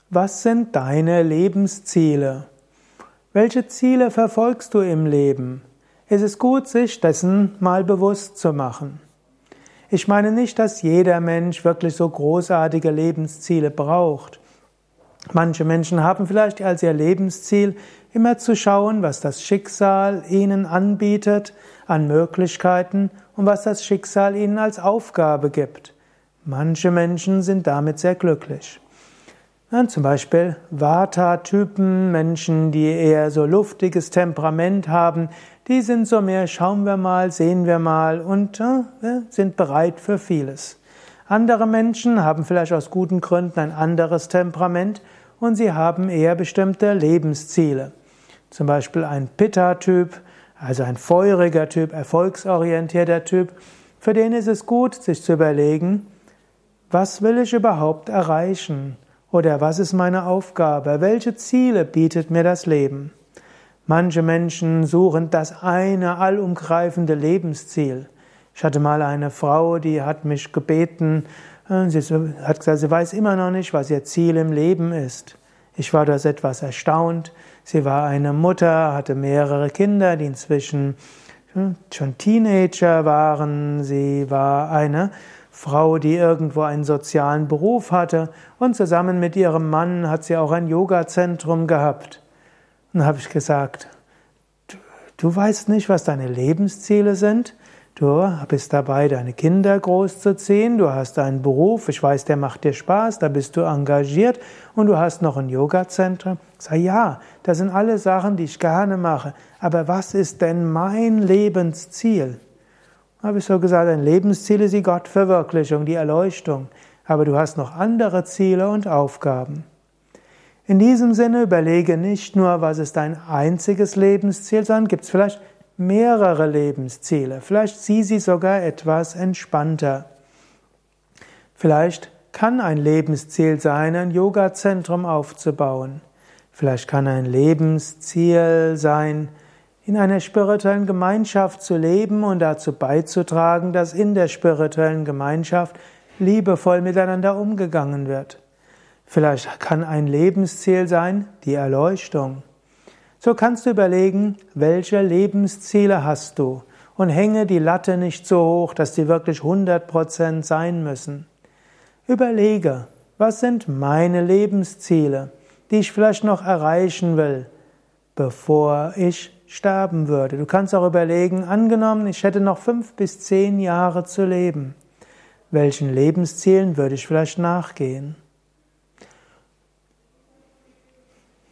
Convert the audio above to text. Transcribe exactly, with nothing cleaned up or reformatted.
Was sind deine Lebensziele? Welche Ziele verfolgst du im Leben? Es ist gut, sich dessen mal bewusst zu machen. Ich meine nicht, dass jeder Mensch wirklich so großartige Lebensziele braucht. Manche Menschen haben vielleicht als ihr Lebensziel immer zu schauen, was das Schicksal ihnen anbietet an Möglichkeiten und was das Schicksal ihnen als Aufgabe gibt. Manche Menschen sind damit sehr glücklich. Ja, zum Beispiel Vata-Typen, Menschen, die eher so luftiges Temperament haben, die sind so mehr, schauen wir mal, sehen wir mal und äh, sind bereit für vieles. Andere Menschen haben vielleicht aus guten Gründen ein anderes Temperament und sie haben eher bestimmte Lebensziele. Zum Beispiel ein Pitta-Typ, also ein feuriger Typ, erfolgsorientierter Typ, für den ist es gut, sich zu überlegen, was will ich überhaupt erreichen? Oder was ist meine Aufgabe? Welche Ziele bietet mir das Leben? Manche Menschen suchen das eine allumgreifende Lebensziel. Ich hatte mal eine Frau, die hat mich gebeten, sie hat gesagt, sie weiß immer noch nicht, was ihr Ziel im Leben ist. Ich war das etwas erstaunt. Sie war eine Mutter, hatte mehrere Kinder, die inzwischen schon Teenager waren. Sie war eine Frau, die irgendwo einen sozialen Beruf hatte und zusammen mit ihrem Mann hat sie auch ein Yoga-Zentrum gehabt. Und dann habe ich gesagt, du, du weißt nicht, was deine Lebensziele sind? Du bist dabei, deine Kinder großzuziehen, du hast einen Beruf, ich weiß, der macht dir Spaß, da bist du engagiert und du hast noch ein Yoga-Zentrum. Ich sage, ja, das sind alle Sachen, die ich gerne mache, aber was ist denn mein Lebensziel? Habe ich so gesagt, ein Lebensziel ist die Gottverwirklichung, die Erleuchtung. Aber du hast noch andere Ziele und Aufgaben. In diesem Sinne überlege nicht nur, was ist dein einziges Lebensziel, sondern gibt es vielleicht mehrere Lebensziele. Vielleicht sieh sie sogar etwas entspannter. Vielleicht kann ein Lebensziel sein, ein Yoga-Zentrum aufzubauen. Vielleicht kann ein Lebensziel sein, in einer spirituellen Gemeinschaft zu leben und dazu beizutragen, dass in der spirituellen Gemeinschaft liebevoll miteinander umgegangen wird. Vielleicht kann ein Lebensziel sein, die Erleuchtung. So kannst du überlegen, welche Lebensziele hast du und hänge die Latte nicht so hoch, dass die wirklich hundert Prozent sein müssen. Überlege, was sind meine Lebensziele, die ich vielleicht noch erreichen will, bevor ich sterben würde. Du kannst auch überlegen, angenommen, ich hätte noch fünf bis zehn Jahre zu leben. Welchen Lebenszielen würde ich vielleicht nachgehen?